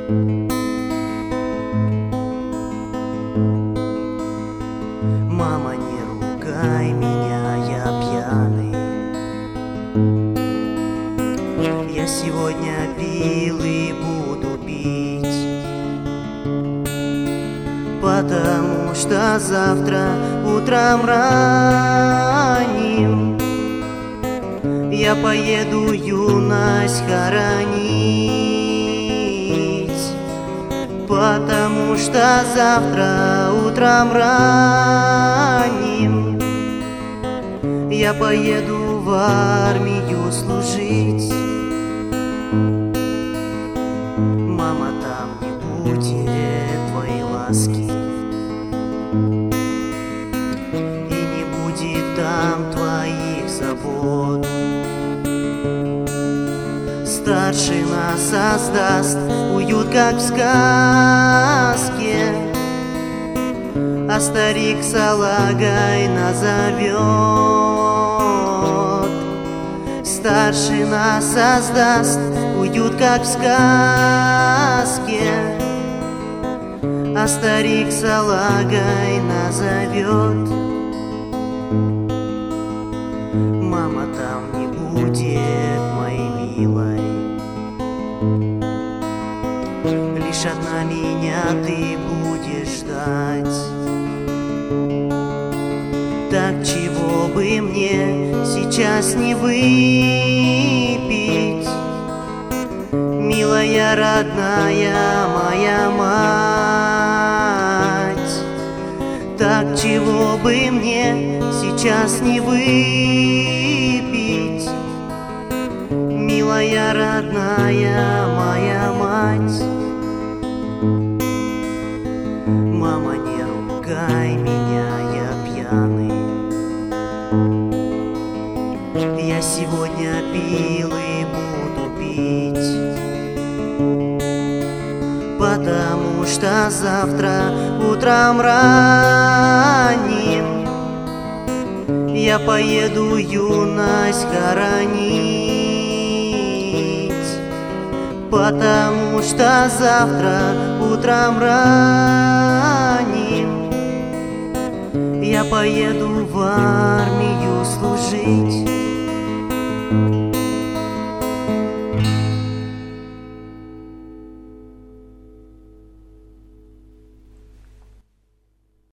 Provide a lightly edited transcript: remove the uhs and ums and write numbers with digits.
Мама, не ругай меня, я пьяный. Я сегодня пил и буду пить, потому что завтра утром ранним я поеду юность хоронить, потому что завтра утром ранним я поеду в армию служить. Мама, там не будет твоей ласки, и не будет там твоих забот. Старший нас создаст уют, как в сказке, а старик салагой назовет. Старший нас создаст уют, как в сказке, а старик салагой назовет. Мама, там не будет моей милой, лишь одна меня ты будешь ждать. Так чего бы мне сейчас не выпить, милая родная моя мать? Так чего бы мне сейчас не выпить, милая родная моя мать? Мама, не ругай меня, я пьяный. Я сегодня пил и буду пить, потому что завтра утром ранним я поеду юность хоронить, потому что завтра утром ранним я поеду в армию служить.